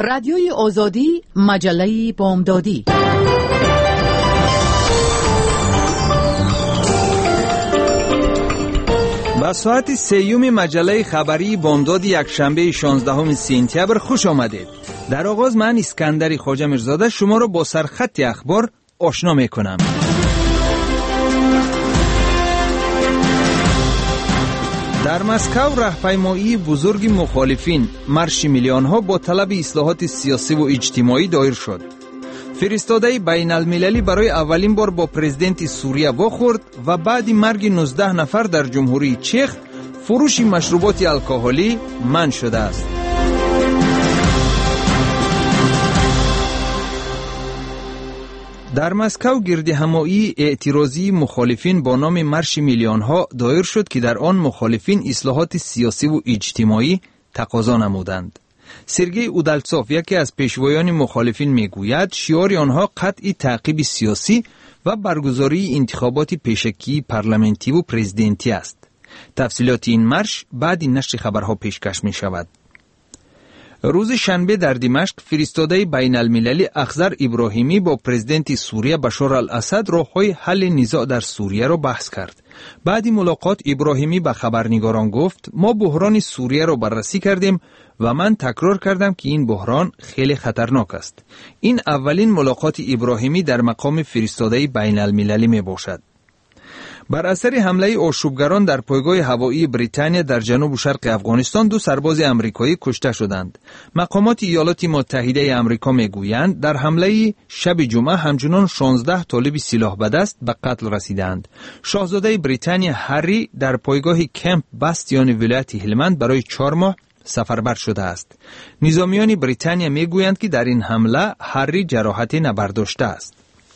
رادیوی آزادی، مجله بامدادی. با ساعت سیوم مجله خبری بامداد یکشنبه 16 سپتامبر خوش آمدید. در آغاز من اسکندر خواجه میرزاده شما را با سرخط اخبار آشنا میکنم. در مسکو راهپیمایی بزرگ مخالفین مارش میلیون‌ها با طلب اصلاحات سیاسی و اجتماعی دایر شد. فرستاده بین المللی برای اولین بار با پرزیدنت سوریه واخورد و بعد مرگ 19 نفر در جمهوری چخ فروش مشروبات الکلی منع شده است. در مسکو گردهمایی اعتراضی مخالفین با نام مارش میلیون‌ها دایر شد که در آن مخالفین اصلاحات سیاسی و اجتماعی تقاضا نمودند. سرگئی اودالتسوف یکی از پیشوایان مخالفین میگوید شعار آنها قطع تعقیب سیاسی و برگزاری انتخابات پیشکی پارلمانتی و پرزیدنتی است. تفصیلات این مارش بعد نشر خبرها پیشکش می شود. روز شنبه در دمشق فرستاده بین المللی اخضر ابراهیمی با پرزیدنت سوریه بشار الاسد راه‌های حل نزاع در سوریه را بحث کرد. بعد ملاقات ابراهیمی به خبرنگاران گفت ما بحران سوریه را بررسی کردیم و من تکرار کردم که این بحران خیلی خطرناک است. این اولین ملاقات ابراهیمی در مقام فرستاده بین المللی می باشد. بر اثر حمله آشوبگران در پایگاه هوایی بریتانیا در جنوب و شرق افغانستان 2 سرباز امریکایی کشته شدند. مقامات ایالات متحده آمریکا میگویند در حمله شب جمعه همچنان 16 طالب سلاح به دست به قتل رسیدند. شاهزاده بریتانیا هری در پایگاه کمپ باستیون ولایت هلمند برای 4 ماه سفربر شده است. نظامیان بریتانیا میگویند که در این حمله هری جراحت نبرداشته است.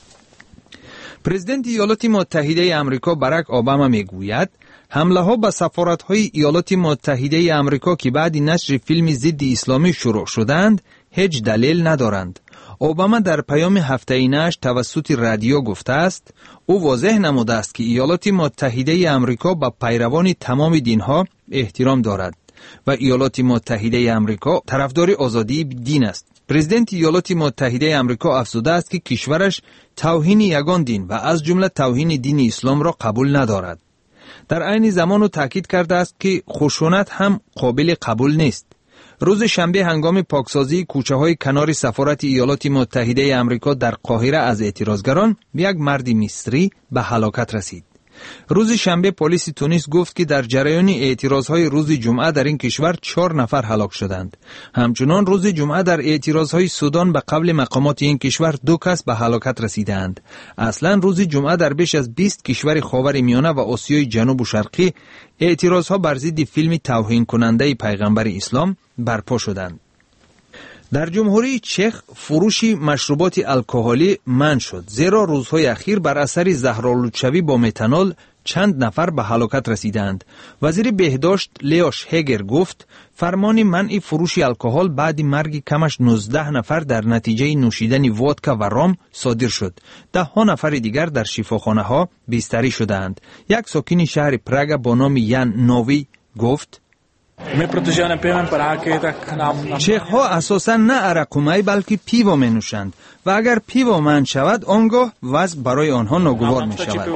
پرزیدنت ایالات متحده آمریکا باراک اوباما میگوید حمله ها به سفارت های ایالات متحده آمریکا که بعد نشر فیلم ضد اسلامی شروع شدند هیچ دلیل ندارند. اوباما در پیام هفته‌ایش توسط رادیو گفته است او واضح نموده است که ایالات متحده آمریکا به پیروان تمام دینها احترام دارد و ایالات متحده آمریکا طرفدار آزادی دین است. پرزیدنت ایالات متحده آمریکا افزوده است که کشورش توهین یگان دین و از جمله توهین دین اسلام را قبول ندارد. در عین زمان او تاکید کرده است که خشونت هم قابل قبول نیست. روز شنبه هنگام پاکسازی کوچه‌های کنار سفارت ایالات متحده آمریکا در قاهره از اعتراضگران یک مرد مصری به هلاکت رسید. روز شنبه پلیس تونس گفت که در جریان اعتراضهای روز جمعه در این کشور 4 نفر هلاک شدند. همچنان روز جمعه در اعتراضهای سودان به قبل مقامات این کشور 2 کس به هلاکت رسیدند. اصلا روز جمعه در بیش از 20 کشور خاور میانه و آسیای جنوب و شرقی اعتراضها بر ضد فیلم توهین کننده پیغمبر اسلام برپا شدند. در جمهوری چخ فروش مشروبات الکلی منع شد زیرا روزهای اخیر بر اثر زهرآلودشوی با متانول چند نفر به هلاکت رسیدند. وزیر بهداشت لیوش هگر گفت فرمان منع فروش الکل بعد مرگ کمش 19 نفر در نتیجه نوشیدن ودکا و رام صادر شد. 10 نفر دیگر در شفاخانه ها بستری شدند. یک ساکن شهر پراگ با نام یان نووی گفت چخ ها اساسا نه عرق و می بلکه پیو می نوشند و اگر پیو منع شود آنگاه وضع برای آنها ناگوار می شود.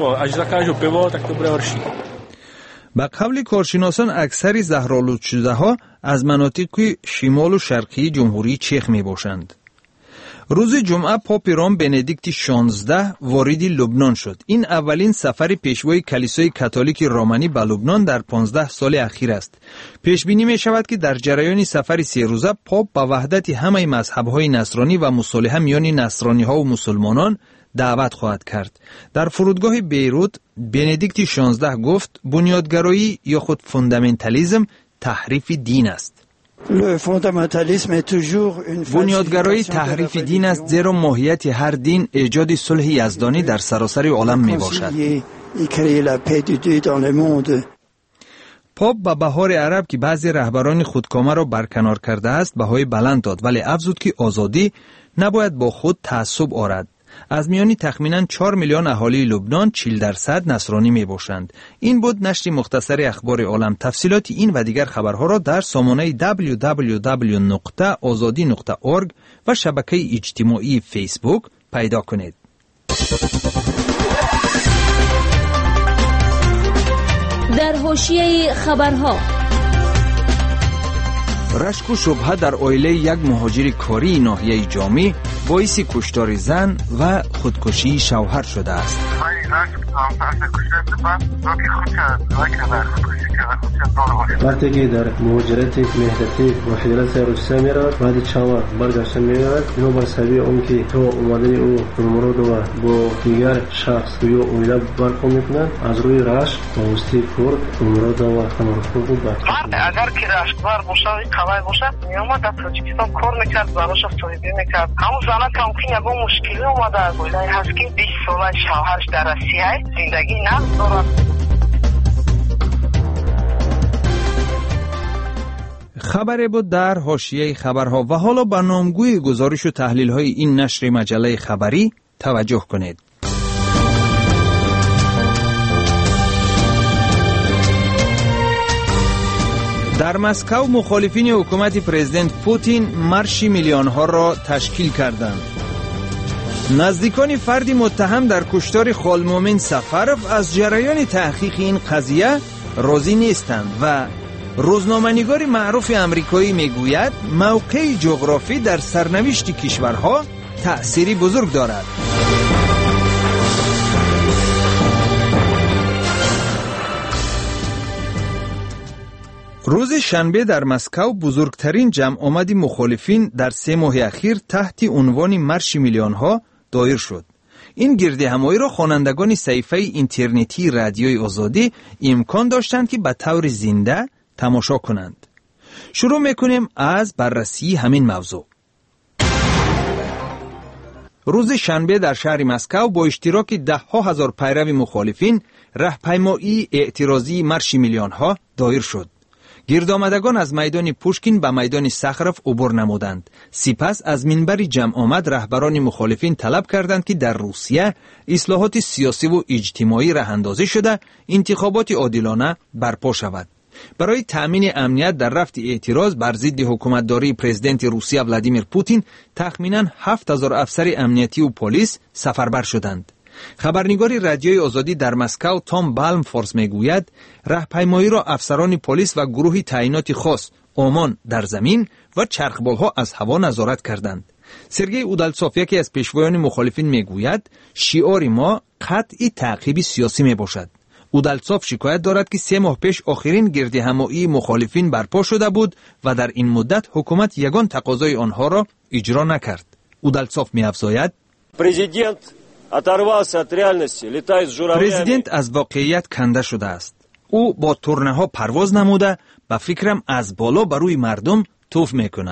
به قول کارشناسان اکثر زهرآلود شده ها از مناطق شمال و شرقی جمهوری چخ می باشند. روز جمعه پاپ روم بندیکت 16 وارد لبنان شد. این اولین سفر پیشوای کلیسای کاتولیک رومانی به لبنان در 15 سال اخیر است. پیش بینی می شود که در جریان سفر 3 روزه پاپ به وحدت همه مذهب‌های نصرانی و مصالحه میان نصرانی‌ها و مسلمانان دعوت خواهد کرد. در فرودگاه بیروت بندیکت 16 گفت بنیادگرایی یا خود فوندامنتالیسم تحریف دین است. بنیادگرایی تحریف دین است زیرا ماهیت هر دین ایجاد صلح یزدانی در سراسر عالم می باشد. پاپ به بهار عرب که بعضی رهبران خودکامه را برکنار کرده است بهای بلند داد ولی افزود که آزادی نباید با خود تعصب آرد. از میانی تخمیناً 4 میلیون اهالی لبنان 40% نصرانی می باشند. این بود نشر مختصر اخبار عالم. تفصیلات این و دیگر خبرها را در سامانه www.azadi.org و شبکه اجتماعی فیسبوک پیدا کنید. در حاشیه خبرها، رشک و شبهه در عائله یک مهاجر کاری ناحیه جامی باعث کشتار زن و خودکشی شوهر شده است. وقتی که در مهاجرت مهنتی و خیالات روسیه میرود، بعد چند برگشته میرود، اینو بر سبب اون که تو اومدن او مراد و با دیگر شخص یا اویده برخورد میکنند، از روی رشک و وستی کرد مراد و تمرکز بود. اگر که رشکبار باشه، قوی باشه، میامد در تاجیکستان کار میکرد، زناش افتادی میکرد. همون زنه که ممکن یکم مشکلی اومده از اویده هست که 20 ساله شوهرش در روسیه زندگی ندارد. خبری بود در حاشیه خبرها و حالا به نامگوی گزارش و تحلیل های این نشر مجله خبری توجه کنید. در مسکو مخالفین حکومت پرزیدنت پوتین مارش میلیون‌ها را تشکیل کردند. نزدیکان فردی متهم در کشتار خالمومن سفرف از جریان تحقیق این قضیه راضی نیستند و روزنامه‌نگار معروف آمریکایی میگوید موقع جغرافی در سرنوشت کشورها تأثیری بزرگ دارد. روز شنبه در مسکو بزرگترین جمع آمد مخالفین در 3 ماه اخیر تحت عنوان مارش میلیون‌ها دایر شد. این گرد همایی را خوانندگان صحیفه اینترنتی رادیوی آزادی امکان داشتند که به طور زنده تماشا کنند. شروع میکنیم از بررسی همین موضوع. روز شنبه در شهر مسکو با اشتراک 10,000 پیرو مخالفین راهپیمایی اعتراضی مارش میلیون‌ها دایر شد. گردآمدگان از میدان پوشکین به میدان سخرف عبور نمودند. سپس از منبر جمع آمد رهبران مخالفین طلب کردند که در روسیه اصلاحات سیاسی و اجتماعی راه اندازی شده انتخابات عادلانه برپا شود. برای تأمین امنیت در رفع اعتراض بر ضد حکومتداری پرزیدنت روسیه ولادیمیر پوتین تخمیناً 7,000 افسر امنیتی و پلیس سفربر شدند. خبرنگار رادیوی آزادی در مسکو تام بالمفورس میگوید راهپیمایی را افسران پلیس و گروه تعیینات خاص آمان در زمین و چرخبالها از هوا نظارت کردند. سرگئی اودالتسوف یکی از پیشوایان مخالفین میگوید شعار ما قطع تعقیب سیاسی می باشد. اودالتسوف شکایت دارد که 3 ماه پیش آخرین گرد همایی مخالفین برپا شده بود و در این مدت حکومت یگان تقاضای آنها را اجرا نکرد. اودالتسوف می‌افزاید پرزیدنت از واقعیت کنده شده است. او با تورنه ها پرواز نموده و فکرم از بالا بر روی مردم توف میکند.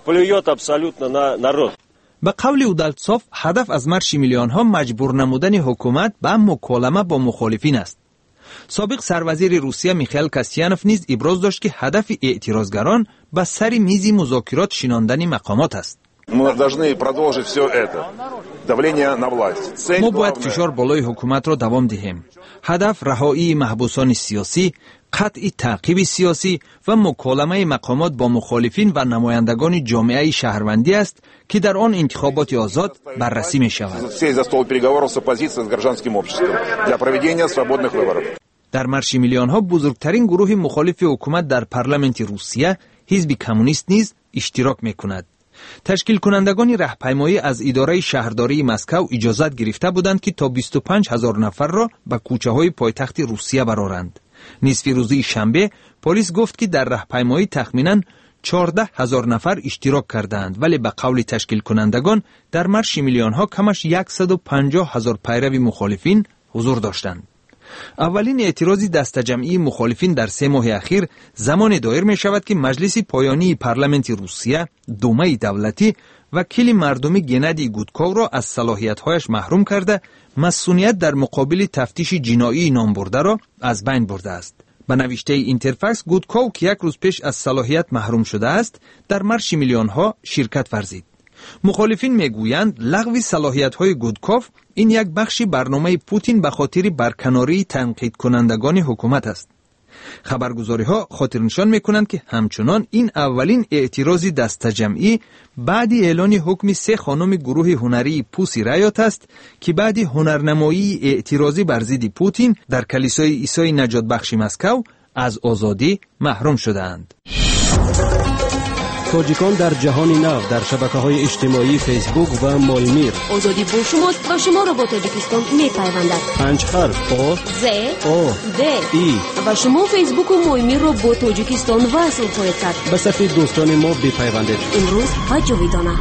به قول اودالتسوف هدف از مارش میلیون‌ها مجبور نمودن حکومت به مکالمه با مخالفین است. سابق سروزیر روسیه میخائیل کاسیانوف نیز ابراز داشت که هدف اعتراضگران به سر میز مذاکرات شیناندن مقامات است. ما باید فشار بالای حکومت را دوام دهیم. هدف رهایی محبوسان سیاسی، قطع تعقیب سیاسی و مکالمه مقامات با مخالفین و نمایندگان جامعه شهروندی است که در آن انتخابات آزاد بررسی می شود. در مارش میلیون‌ها بزرگترین گروه مخالف حکومت در پارلمانت روسیه، حزب کمونیست نیز اشتراک می کند. تشکیل کنندگان راهپیمایی از اداره شهرداری مسکو اجازت گرفته بودند که تا 25,000 نفر را به کوچه‌های پایتخت روسیه برآورند. نصف روزی شنبه پلیس گفت که در راهپیمایی تخمیناً 14,000 نفر اشتراک کردند، ولی به قول تشکیل کنندگان در مارش میلیون‌ها کمش 150,000 پیرو مخالفین حضور داشتند. اولین اعتراضی دسته‌جمعی مخالفین در 3 ماه اخیر زمان دایر می شود که مجلس پایانی پارلمانت روسیه، دومه دولتی، وکیل مردمی گنادی گودکوف را از صلاحیت‌هایش محروم کرده، مسئولیت در مقابل تفتیش جنایی نامبرده را از بین برده است. به نوشته اینترفکس، گودکوف که 1 روز پیش از صلاحیت محروم شده است، در مارش میلیون‌ها شرکت ورزید. مخالفین میگویند لغو صلاحیت‌های گودکوف این یک بخشی برنامه پوتین به خاطر برکناری تنقید کنندگان حکومت است. خبرگزاری‌ها خاطرنشان می‌کنند که همچنان این اولین اعتراضی دسته‌جمعی بعد اعلان حکم 3 خانم گروه هنری پوسی رایات است که بعد هنرنمایی اعتراضی بر ضد پوتین در کلیسای عیسی نجات بخش مسکو از آزادی محروم شدند. تاجیکان در جهان نو در شبکه‌های اجتماعی فیسبوک و مالمیر. آزادی با شماست و شما را با تاجیکستان می‌پیوندد. 5 حرف آ ز او د ای و شما فیسبوک و مالمیر را با تاجیکستان وصل خواهید کرد. به صفحه دوستان ما بپیوندید. امروز و جاویدانه.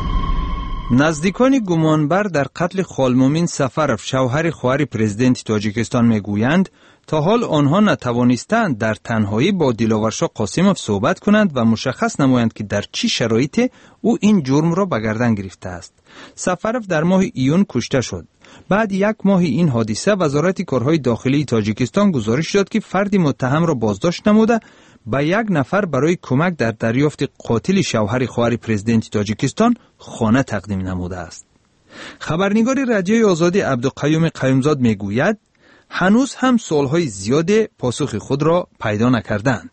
نزدیکان گمانبر در قتل خالمومین سفروف شوهر خواهر پرزیدنت تاجیکستان میگویند تا حال آنها نتوانستند در تنهایی با دیلاورشاه قاسیموف صحبت کنند و مشخص نمایند که در چه شرایطی او این جرم را به گردن گرفته است. سفروف در ماه ایون کشته شد. بعد 1 ماه این حادثه وزارت کارهای داخلی تاجیکستان گزارش داد که فردی متهم را بازداشت نموده به 1 نفر برای کمک در دریافت قاتل شوهر خواهر پرزیدنت تاجیکستان خانه تقدیم نموده است. خبرنگار رادیوی آزادی عبدالقیوم قیومزاد میگوید هنوز هم سالهای زیاد پاسخ خود را پیدا نکردند.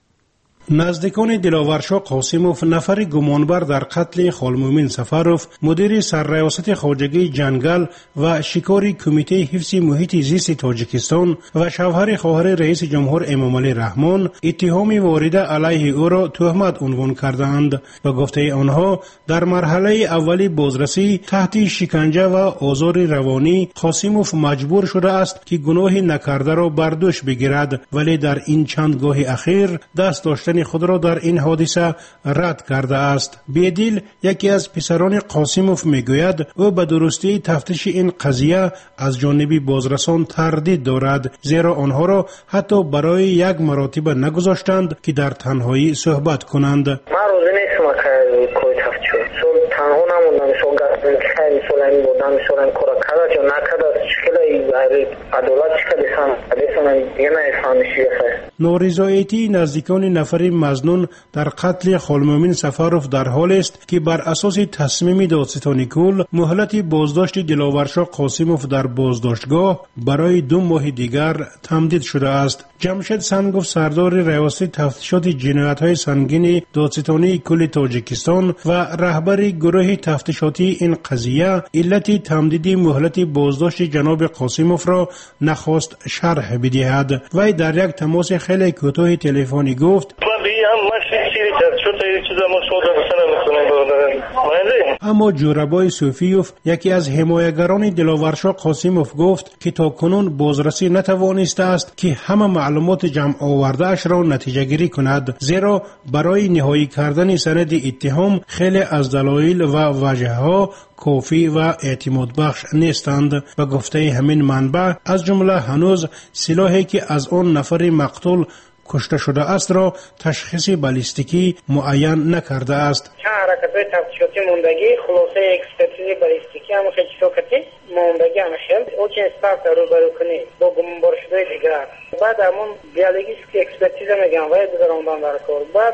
نزدیکان دیلاورشاه قاسیموف نفر گمانبر در قتل خالمومین سفروف مدیر سرریاست خواجگی جنگل و شکاری کمیته حفظ محیط زیست تاجیکستان و شوهر خواهر رئیس جمهور امامعلی رحمان اتهام وارده علیه او را تهمت عنوان کردند و گفته آنها در مرحله اولی بازرسی تحت شکنجه و آزار روانی قاسیموف مجبور شده است که گناه نکرده را بر دوش بگیرد، ولی در این چند گاه اخیر دست داشتن خود را در این حادثه رد کرده است. بیدیل یکی از پسران قاسیموف میگوید او به درستی تفتیش این قضیه از جانب بازرسان تردید دارد، زیرا آنها را حتی برای 1 مرتبه نگذاشتند که در تنهایی صحبت کنند. من روزی نیستم که کوی تفتیش تنها نموندم، خیلی سالمی بودم، سالمی کارا کرد یا نکرد، چکلی عدالت چکلی سن دیگه نفهمیشی. نارضایتی نزدیکان نفر مظنون در قتل خالمومین سفروف در حال است که بر اساس تصمیم دادستانی کل مهلت بازداشت دیلاورشاه قاسیموف در بازداشتگاه برای 2 ماه دیگر تمدید شده است. جمشید سنگوف سردار ریاست تفتیشات جنایت‌های سنگین دادستانی کل تاجیکستان و رهبر گروه تفتیشاتی این قضیه علت تمدید مهلت بازداشت جناب قاسیموف را نخواست شرح بدهد. وی در یک تماس خیلی کوتاه تلفنی گفت اما جوربای صوفیوف یکی از حمایتگران دیلاورشاه قاسیموف گفت که تا کنون بازرسی نتوانسته است که همه معلومات جمع آورده اش را نتیجه گیری کند، زیرا برای نهایی کردن سند اتهام خیلی از دلایل و وجه ها کافی و اعتماد بخش نیستند. و گفته همین منبع از جمله هنوز سلاحی که از آن نفر مقتول کشته شده است را تشخیص بالیستیکی معین نکرده است. چند حرکت‌های تفتیشاتی موندگی خلاصه اکسپرتیز بالیستیکی هم خیلی چیزاکتی موندگی هم خیلی او که اسپرت رو برو کنی با گمانبار شده دیگر بعد همون بیالوژیست که اکسپرتیز میگن و بذارم در کار بعد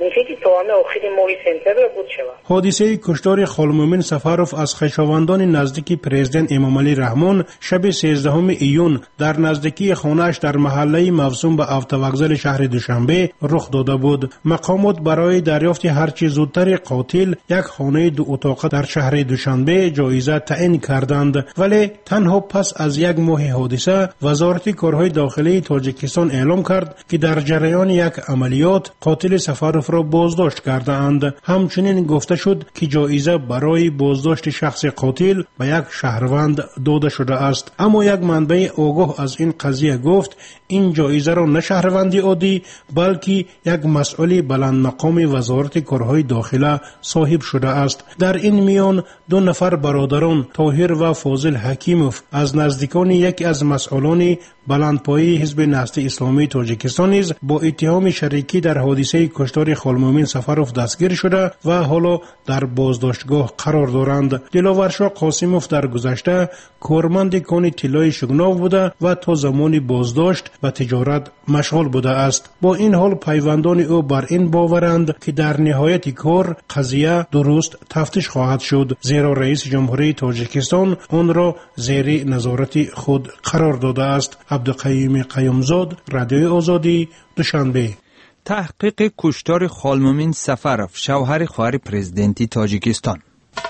حادثه کشتار خالمومین سفروف از خویشاوندان نزدیک پرزیدنت امامعلی رحمان شب 13 ایون در نزدیکی خانه‌اش در محله موسوم به اتووکزل شهر دوشنبه رخ داده بود. مقامات برای دریافت هرچه زودتر قاتل 1 خانه 2 اتاقه در شهر دوشنبه جایزه تعیین کردند، ولی تنها پس از 1 ماه حادثه وزارت کارهای داخلی تاجیکستان اعلام کرد که در جریان یک عملیات قاتل سفروف را بازداشت کرده اند. همچنین گفته شد که جایزه برای بازداشت شخص قاتل به 1 شهروند داده شده است. اما یک منبع آگاه از این قضیه گفت این جایزه را نه شهروندی عادی بلکه یک مسئول بلند مقام وزارت کارهای داخله صاحب شده است. در این میان 2 نفر برادران طاهر و فاضل حکیموف از نزدیکان یکی از مسئولان بلندپایه حزب نهضت اسلامی تاجیکستان نیز با اتهام شریکی در حادثه کشتار خالمومین سفروف دستگیر شده و حالا در بازداشتگاه قرار دارند. دلاورشاه قاسموف در گذشته کارمند کان طلای شگناو بوده و تا زمان بازداشت و تجارت مشغول بوده است. با این حال پیوندان او بر این باورند که در نهایت کار قضیه درست تفتیش خواهد شد، زیرا رئیس جمهوری تاجیکستان آن را زیر نظارت خود قرار داده است. عبدالقیوم قیومزاد، رادیوی آزادی، دوشنبه. تحقیق کشتار خالمومین سفروف، شوهر خواهر پرزیدنتی تاجیکستان.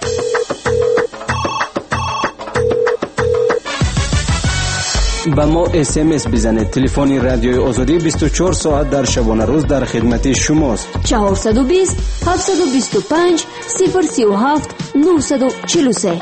با ما SMS بزنید. تلفن رادیوی آزادی 24 ساعت در شبانه روز در خدمت شماست. 420 725 037 943.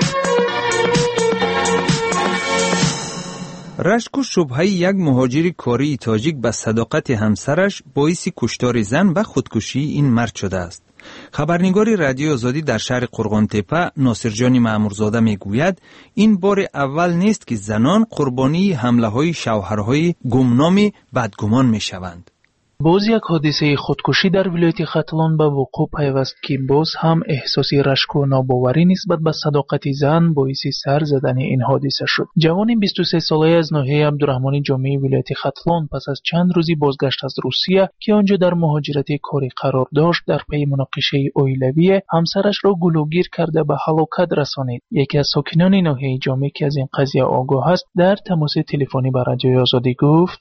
رشک و شبهه یک مهاجر کاری تاجیک به صداقت همسرش باعث کشتار زن و خودکشی این مرد شده است. خبرنگار رادیو آزادی در شهر قرغانتپه ناصرجان مامورزاده میگوید این بار اول نیست که زنان قربانی حمله های شوهرهای گمنام بدگمان میشوند. باز یک حادثه خودکشی در ولایت ختلان به وقوع پیوست که باز هم احساس رشک و ناباوری نسبت به صداقت زن باعث سر زدن این حادثه شد. جوان 23 ساله از ناحیه عبدالرحمن جامعی ولایت ختلان پس از چند روزی بازگشت از روسیه که آنجا در مهاجرت کاری قرار داشت، در پی مناقشه اولیوی همسرش را گلوگیر کرده به هلاکت رسانید. یکی از ساکنان ناحیه جامعی که از این قضیه آگاه است در تماس تلفنی با رادیوی آزادی گفت: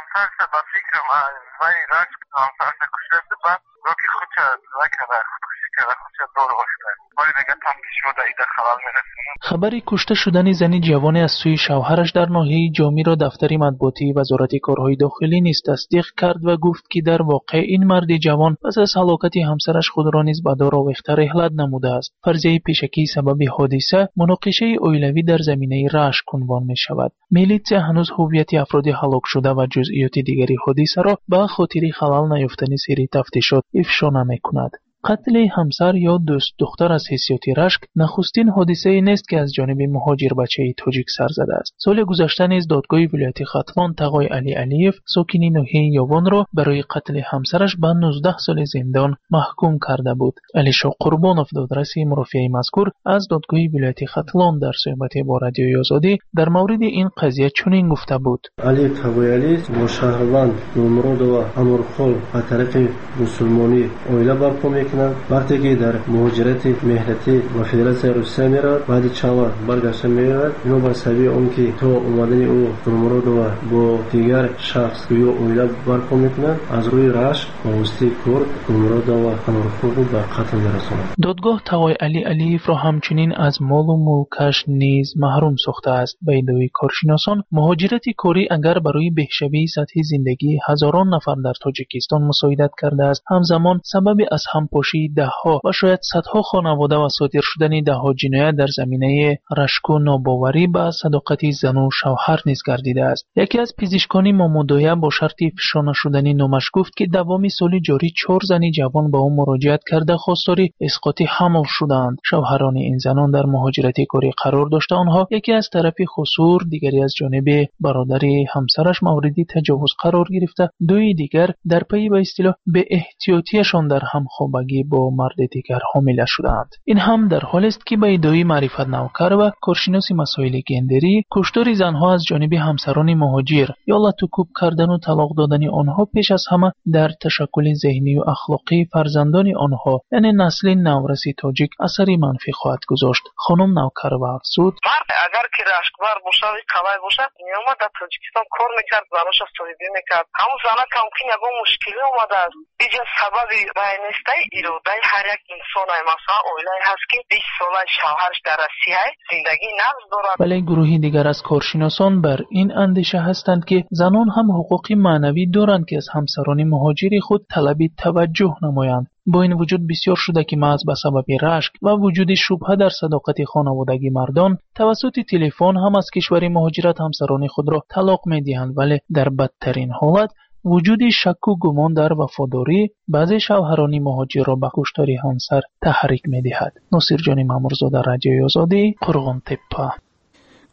وای رشک همسرش کشته بعد روکی خودش نکرده خودکشی کرده خودش دور آشته ولی دیگه تم شده ایده خبر میرسونه. خبری کشته شدن زنی جوان از سوی شوهرش در ناحیه جامی را دفتر مطبوعاتی وزارت کارهای داخلی نیز تصدیق کرد و گفت که در واقع این مرد جوان پس از هلاکت همسرش خود را نیز به دار آویخته رحلت نموده است. فرضیه پیشکی سبب حادثه مناقشه اولیوی در زمینه رشک عنوان می شود. میلیسیا هنوز هویت افراد هلاک شده و جزئیات دیگری حادثه را به خاطر خلل نیافتن سری تفتیشات افشا نمی‌کند. قتل همسر یا دوست دختر از حیثیت رشک نخستین حادثه نیست که از جانب مهاجر بچه تاجیک سر زده است. سال گذشته نیز دادگاه ولایت ختلان تقای علی علیف ساکن ناحیه یاوان را برای قتل همسرش به 19 سال زندان محکوم کرده بود. علی شاه قربانوف دادرس مرافع مذکور از دادگاه ولایت ختلان در صحبت با رادیوی آزادی در مورد این قضیه چنین گفته بود: علی تقای علی با شهروند نمرود و امرخل از طرف مسلمانی اویلا برپا میکنند. وقتی که در مهاجرت مهنتی و فدراسیون روسیه میرود بعد چند وقت برگشته میرود، اینو بر سبب اون که تو اومدن او نمرود و با دیگر شخص یا اویلا برپا میکنند از روی رشک و وستی کرد نمرود و امرخل رو به قتل میرسانند. دادگاه تقای علی علیف را همچنین از مال و ملکش نیز محروم ساخته است. به ادعای کارشناسان مهاجرت کاری اگر برای بهشوی سطح زندگی هزاران نفر در تاجیکستان مساعدت کرده است، همزمان سبب از همپاشی دهها و شاید صدها خانواده و صادر شدن دهها جنایت در زمینه رشک و ناباوری به صداقت زن و شوهر نیز گردیده است. یکی از پزشکان مامودایه با شرط افشا نشدن نامش گفت که دوام سال جاری 4 زن جوان به او مراجعت کرده خواستار اسقاط حمل شدند. شوهران این زنان در مهاجرت کاری قرار داشته آنها یکی از طرف خسور، دیگری از جانب برادر همسرش مورد تجاوز قرار گرفته، دوی دیگر در پی به اصطلاح به احتیاطیشان در هم خوابگی با مرد دیگر حامله شدند. این هم در حالی است که به ادعای معرفت نوکر و کارشناس مسائل گندری کشتار زنها از جانب همسران مهاجر یا لطوکوب کردن و طلاق دادن آنها پیش از همه در تشکل ذهنی و اخلاقی فرزندان آنها یعنی نسل نورس تاجیک اثری منفی خواهد گذاشت. خانم نوکر و افزود: اگر که رشکبر باشه و قوی باشه میومد در تاجیکستان کار میکرد، زناش استوریدی میکرد. همون زنها که ممکن یکو مشکلی اومده است اینجا سببی رای نیسته ایرودای هر یک انسان های مثلا اویلای هست که 20 ساله شوهرش در روسیه زندگی نفس دارد. ولی گروهی دیگر از کارشناسان بر این اندیشه هستند که زنان هم حقوق معنوی دارند که از همسران مهاجر خود طلب توجه نمایند. با این وجود بسیار شده که محض به سبب رشک و وجود شبهه در صداقت خانوادگی مردان توسط تلفن هم از کشور مهاجرت همسران خود را طلاق می‌دهند، ولی در بدترین حالت وجود شک و گمان در وفاداری بعضی شوهران مهاجر را به کشتار همسر تحریک می‌دهد. ناصرجان مامورزاده، رادیوی آزادی، قرغانتپه.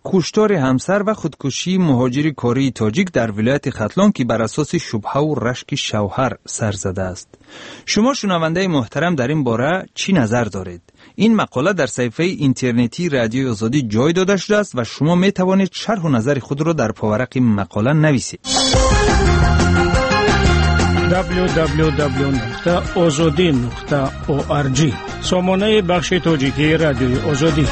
کشتار همسر و خودکشی مهاجر کره تاجیک در ولایت ختلان که بر اساس شبهه و رشک شوهر سر زده است. شما شنونده محترم در این باره چی نظر دارید؟ این مقاله در صفحه اینترنتی رادیوی آزادی جای داده شده است و شما می توانید شرح و نظر خود را در پاورق مقاله نویسید. www.azadi.org سامانه بخش تاجیکی رادیوی آزادی.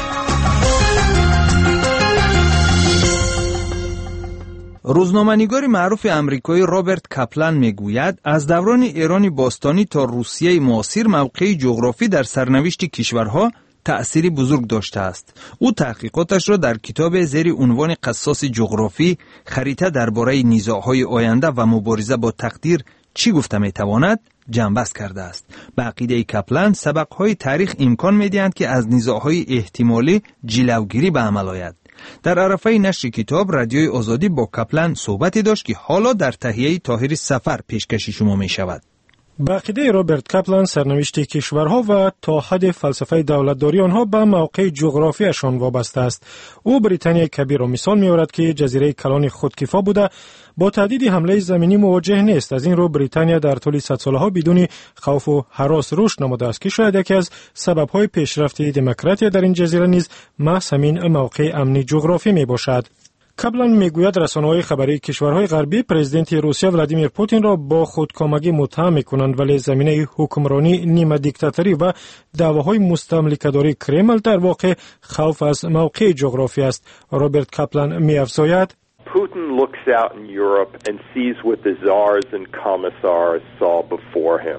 روزنامه‌نگار معروف آمریکایی رابرت کپلن میگوید از دوران ایران باستانی تا روسیه معاصر موقع جغرافی در سرنوشت کشورها تأثیری بزرگ داشته است. او تحقیقاتش را در کتاب زیر عنوان قصاص جغرافی خریطه درباره نزاع‌های آینده و مبارزه با تقدیر چی گفته میتواند جنبست کرده است. به عقیده کپلن سبق‌های تاریخ امکان می‌دهند که از نزاع‌های احتمالی جلوگیری به عمل آید. در عرفه نشر کتاب رادیوی آزادی با کپلن صحبتی داشت که حالا در تهیه طاهر سفر پیشکشی شما می شود. با عقیده رابرت کپلن سرنوشت کشورها و تا حد فلسفه دولتداری آنها به موقع جغرافیشان وابسته است. او بریتانیای کبیر را مثال می آورد که جزیره کلان خودکفا بوده با تهدید حمله زمینی مواجه نیست. از این رو بریتانیا در طول 100 سالها بدون خوف و هراس رشد نموده است که شاید یکی از سبب‌های پیشرفت دموکراسی در این جزیره نیز محض همین موقع امنی جغرافی می باشد. کپلن میگوید رسانه‌های خبری کشورهای غربی پرزیدنت روسیه ولادیمیر پوتین را با خودکامگی متهم می‌کنند، ولی زمینه حکمرانی نیمه دیکتاتوری و دعواهای مستملکه‌داری کرمل در واقع خوف از موقع جغرافی است. رابرت کپلن می‌افزاید Putin looks out in Europe and sees what the czars and commissars saw before him.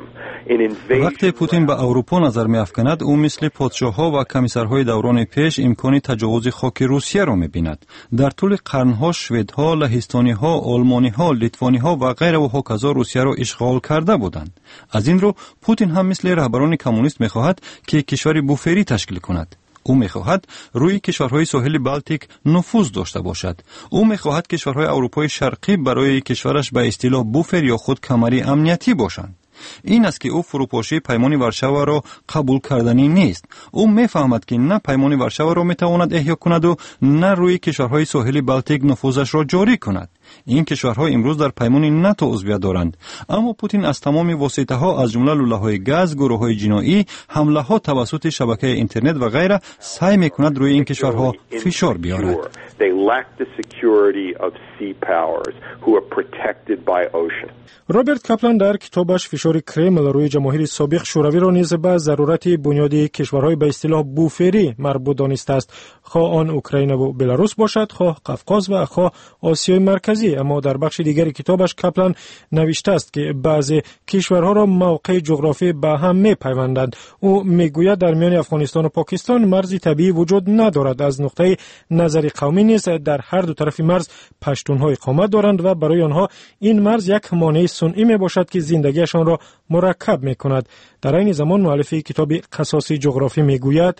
وقتی پوتین به اروپا نظر می‌افکند، او مثل پادشاه‌ها و کمیسرهای دوران پیش امکان تجاوز خاک روسیه را می‌بیند. در طول قرن‌ها شوئدها، لهستانی‌ها، آلمانی‌ها، لیتوانی‌ها و غیره و هکذا روسیه را اشغال کرده بودند. از این رو پوتین هم مثل رهبران کمونیست می‌خواهد که کشور بوفری تشکیل کند. او می‌خواهد روی کشورهای ساحل بالتیک نفوذ داشته باشد. او می‌خواهد کشورهای اروپای شرقی برای کشورش به اصطلاح بوفر یا خود کمری امنیتی باشند. این است که او فروپاشی پیمان ورشوا را قبول کردنی نیست. او می‌فهمد که نه پیمان ورشوا را می‌تواند احیا کند و نه روی کشورهای ساحل بالتیک نفوذش را جاری کند. این کشورها امروز در پیمان ناتو عضویت دارند، اما پوتین از تمام واسطه‌ها از جمله لوله‌های گاز، گروه‌های جنایی، حمله‌ها توسط شبکه اینترنت و غیره سعی می‌کند روی این کشورها فشار بیارد. رابرت کپلن در کتابش فشار کرمل روی جماهیر سابق شوروی را نیز به ضرورت بنیادی کشورهای به اصطلاح بوفری مربوط دانسته است، خواه آن اوکراین و بلاروس باشد، خواه قفقاز و خواه آسیای مرکزی. اما در بخش دیگر کتابش کپلن نوشته است که بعضی کشورها را موقع جغرافی به هم می‌پیوندند. او میگوید در میان افغانستان و پاکستان مرزی طبیعی وجود ندارد. از نقطه نظر قومی نیز در هر دو طرف مرز پشتون‌ها اقامت دارند و برای آنها این مرز یک مانع صنعی میباشد که زندگیشان را مرکب میکند. در این زمان مؤلف کتاب قصاص جغرافی میگوید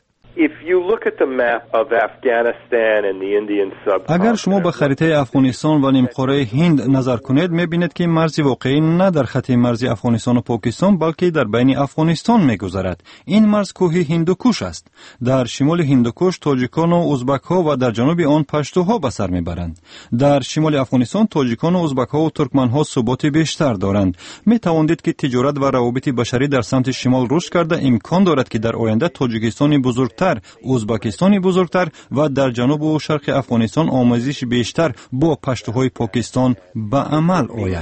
اگر شما به خریطه افغانستان و نیمقاره هند نظر کنید میبینید که مرز واقعی نه در خط مرز افغانستان و پاکستان بلکه در بین افغانستان میگذرد. این مرز کوه هندوکوش است. در شمال هندوکوش تاجیکان و ازبک‌ها و در جنوب آن پشتوها به سر میبرند. در شمال افغانستان تاجیکان و ازبک‌ها و ترکمن‌ها ثبات بیشتر دارند. میتواندید که تجارت و روابط بشری در سمت شمال رشد کرده امکان دارد که در آینده تاجیکستان بزرگتر، ازبکستانی بزرگتر و در جنوب و شرق افغانستان آمیزش بیشتر با پشتوهای پاکستان به عمل آید.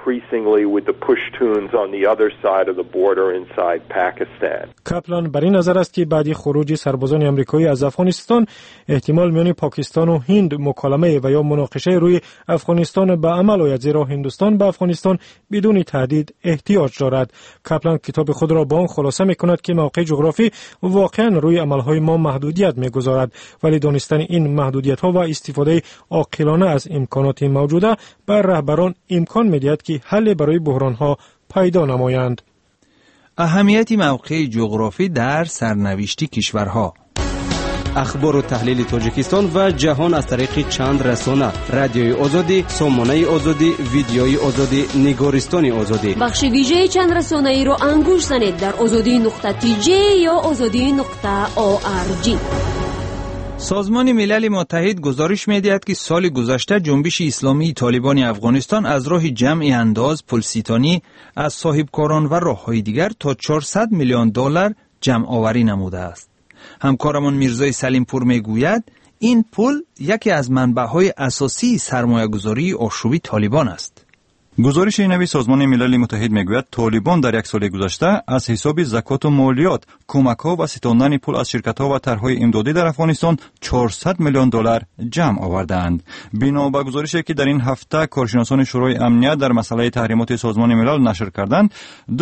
کپلن بر این نظر است که بعد خروج سربازان آمریکایی از افغانستان احتمال میان پاکستان و هند مکالمه و یا مناقشه روی افغانستان به عمل آید، زیرا هندوستان به افغانستان بدون تهدید احتیاج دارد. کپلن کتاب خود را با آن خلاصه میکند که موقع جغرافی واقعا روی عملهای ما محدودیت میگذارد، ولی دانستن این محدودیت ها و استفاده عاقلانه از امکانات موجوده بر رهبران امکان میدهد که حل برای بحران ها پیدا نمایند. اهمیت موقع جغرافی در سرنوشت کشورها. اخبار و تحلیل تاجیکستان و جهان از طریق چند رسانه: رادیوی آزادی، سامانه آزادی، ویدیوی آزادی، نگارستان آزادی. بخش ویژه چند رسانه‌ای رو انگوش زنید در azadi.tj یا azadi.org. سازمان ملل متحد گزارش می‌دهد که سال گذشته جنبش اسلامی طالبان افغانستان از راه جمع انداز پولستانی از صاحبکاران و راه‌های دیگر تا 400 میلیون دلار جمع آوری نموده است. همکارمان میرزای سلیمپور میگوید این پول یکی از منبع‌های اساسی سرمایه‌گذاری آشوبی طالبان است. گزارش نوی سازمان ملل متحد میگوید طالبان در یک سال گذشته از حساب زکات و مالیات، کمک‌ها و ستاندن پول از شرکت‌ها و طرح‌های امدادی در افغانستان 400 میلیون دلار جمع آوردند. بنا به گزارشی که در این هفته کارشناسان شورای امنیت در مسئله تحریمات سازمان ملل نشر کردند،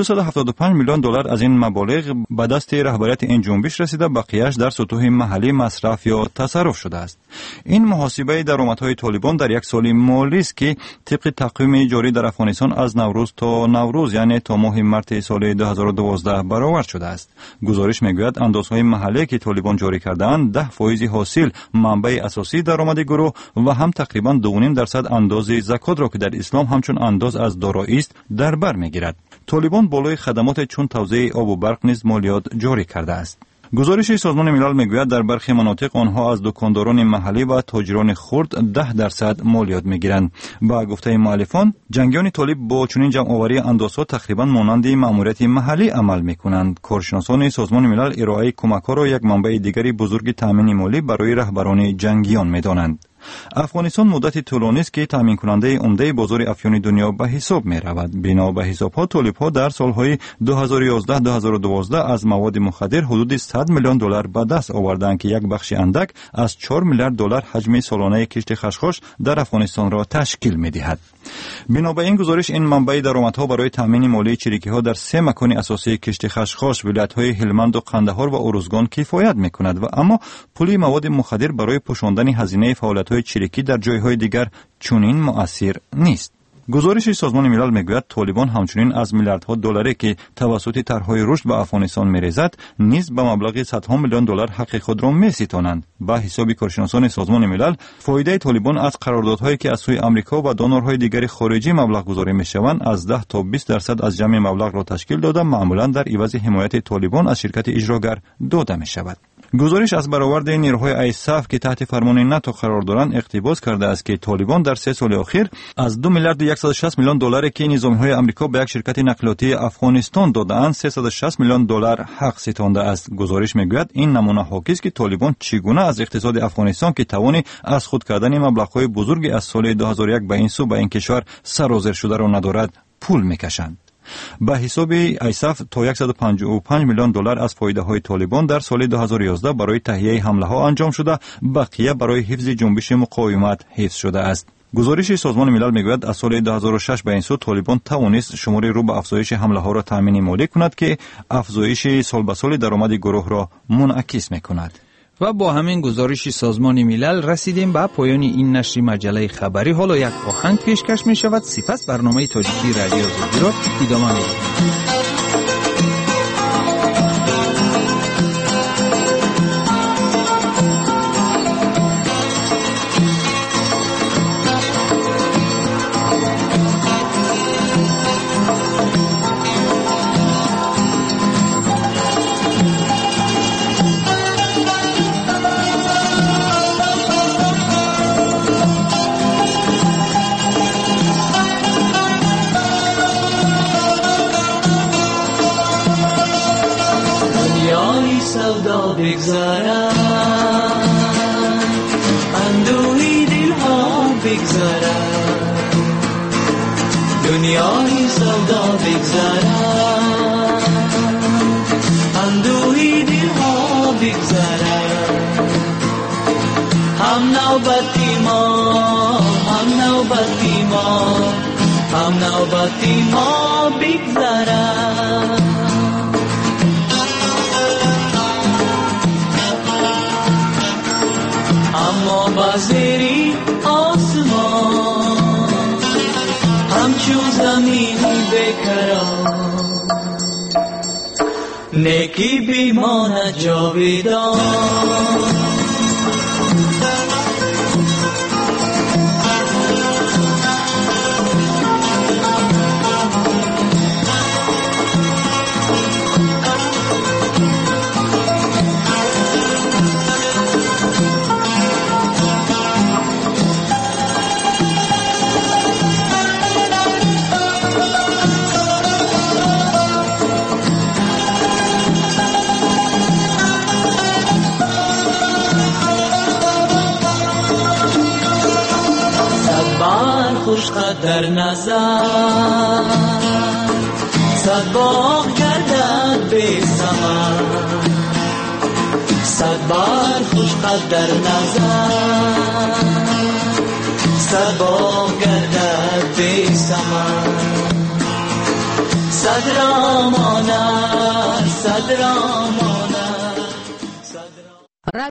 275 میلیون دلار از این مبالغ به دست رهبریت این جنبش رسیده، بقیه‌اش در سطوح محلی مصرف یا تصرف شده است. این محاسبه درآمدهای طالبان در یک سال مالی است که طبق تقویم جاری در افغانستان از نوروز تا نوروز یعنی تا ماه مارس سال 2012 برآورد شده است. گزارش میگوید اندازهای محلی که طالبان جاری کردند 10% حاصل منبع اساسی درآمد گروه و هم تقریبا 2.5% انداز زکات را که در اسلام همچون انداز از دارایی است در بر میگیرد. طالبان بالای خدمات چون توزیع آب و برق نیز مالیات جاری کرده است. گزارش سازمان ملل میگوید در برخی مناطق آنها از دکانداران محلی و تاجران خرد 10% مالیات میگیرند. با گفته مؤلفان جنگیان طالب با چنین جمع آوری اندازها تقریبا مانند مأموریت محلی عمل میکنند. کارشناسان سازمان ملل ارائه کمک‌ها را یک منبع دیگری بزرگ تامین مالی برای رهبران جنگیان میدانند. افغانستان مدت طولانی است که تامین کننده عمده بازار افیون دنیا به حساب می رود. بنا به حساب‌ها طالب‌ها در سالهای 2011-2012 از مواد مخدر حدود 100 میلیون دلار به دست آوردند که یک بخش اندک از 4 میلیارد دلار حجم سالانه کشت خشخاش در افغانستان را تشکیل می‌دهد. بنا به این گزارش این منبع درآمدها برای تامین مالی چریکی‌ها در 3 مکان اساسی کشت خشخاش ولایت‌های هلمند و قندهار و اروزگان کفایت می‌کند و اما پول مواد مخدر برای پوشاندن هزینه فعالیت‌های چریکی در جایهای دیگر چنین مؤثر نیست. گزارش سازمان ملل میگوید طالبان همچنین از میلیاردها دلاری که توسط طرحهای رشد به افغانستان میریزد نیز به مبلغ صدها میلیون دلار حق خود را میستانند. به حساب کارشناسان سازمان ملل فایده طالبان از قراردادهایی که از سوی آمریکا و دونورهای دیگر خارجی مبلغ گذاری میشوند از 10 تا 20% از جمع مبلغ را تشکیل داده معمولا در عوض حمایت طالبان از شرکت اجراگر داده میشود. گزارش از برآورد نیروهای آیساف که تحت فرمان ناتو قرار دارند اقتباس کرده است که طالبان در 3 سال اخیر از 2 میلیارد 160 میلیون دلاری که نظامی‌های آمریکا به یک شرکت نقلاتی افغانستان داده‌اند 360 میلیون دلار حق ستانده است. گزارش میگوید این نمونه حاکی است که طالبان چگونه از اقتصاد افغانستان که توانی از خود کردن مبلغ‌های بزرگی از سال 2001 به این سو به این کشور سرازیر شده را ندارد پول میکشند. به حساب آیساف تا 155 میلیون دلار از فایده های طالبان در سال 2011 برای تهیه حمله ها انجام شده، بقیه برای حفظ جنبش مقاومت حفظ شده است. گزارش سازمان ملل میگوید از سال 2006 به این سو طالبان توانست شمار رو به افزایش حمله ها را تامین مالی کند که افزایش سال به سال درآمد گروه را منعکس میکند. و با همین گزارش سازمان ملل رسیدیم به پایان این نشر مجله خبری. حالا یک آهنگ پیشکش می شود، سپس برنامه تاجیکی رادیو آزادی را ادامه می دهیم. بگذارم اندوهی دل ها بگذارم دنیای سودا بگذارم اندوهی دل ها بگذارم هم نوبتی ما هم نوبتی ما هم نوبتی ما بگذارم اما بازری آسمان همچون زمین بکران نیکی بیمانه جاویدان خوش قد در نظر صد باغ گردد بی ثمر صد بار خوش قد در نظر صد باغ گردد بی ثمر صد را ماند صد را ماند